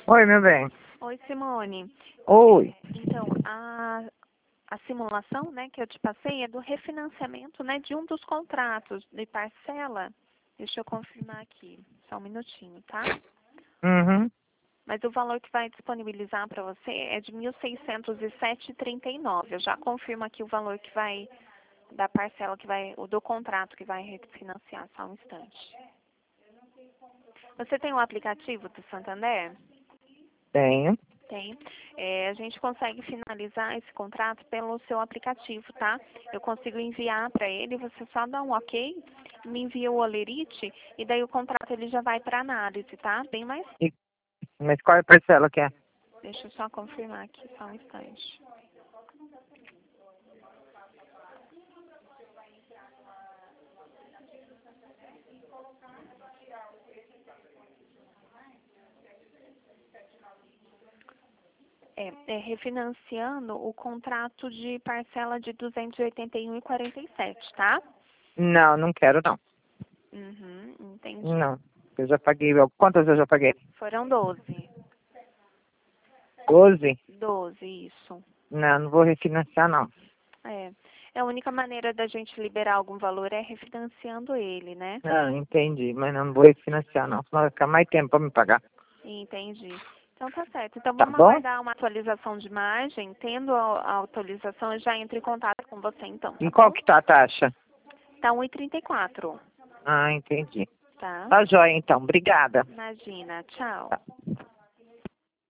Oi, meu bem. Oi, Simone. Oi. Então, a simulação, né, que eu te passei é do refinanciamento, né, de um dos contratos de parcela. Deixa eu confirmar aqui, só um minutinho, tá? Uhum. Mas o valor que vai disponibilizar para você é de 1.607,39. Eu já confirmo aqui o valor que vai, da parcela que vai, o do contrato que vai refinanciar, só um instante. Você tem o aplicativo do Santander? Tenho. Tem. A gente consegue finalizar esse contrato pelo seu aplicativo, tá? Eu consigo enviar para ele, você só dá um ok, me envia o olerite e daí o contrato ele já vai para análise, tá? Bem mais. E- Mas qual é a parcela que é? Deixa eu só confirmar aqui, só um instante. Refinanciando o contrato de parcela de 281,47, tá? Não, não quero não. Uhum, entendi. Não. Eu já paguei. Quantas eu já paguei? Foram 12. 12? 12, isso. Não, não vou refinanciar não. É. A única maneira da gente liberar algum valor é refinanciando ele, né? Ah, entendi. Mas não vou refinanciar não. Senão vai ficar mais tempo para me pagar. Entendi. Então tá certo. Então Tá vamos bom? aguardar uma atualização de imagem. Tendo a atualização, eu já entro em contato com você então, tá E qual bom? que tá a taxa? Tá 1,34, Ah, entendi. tá? Tá jóia então. Obrigada. Imagina. Tchau. Tá.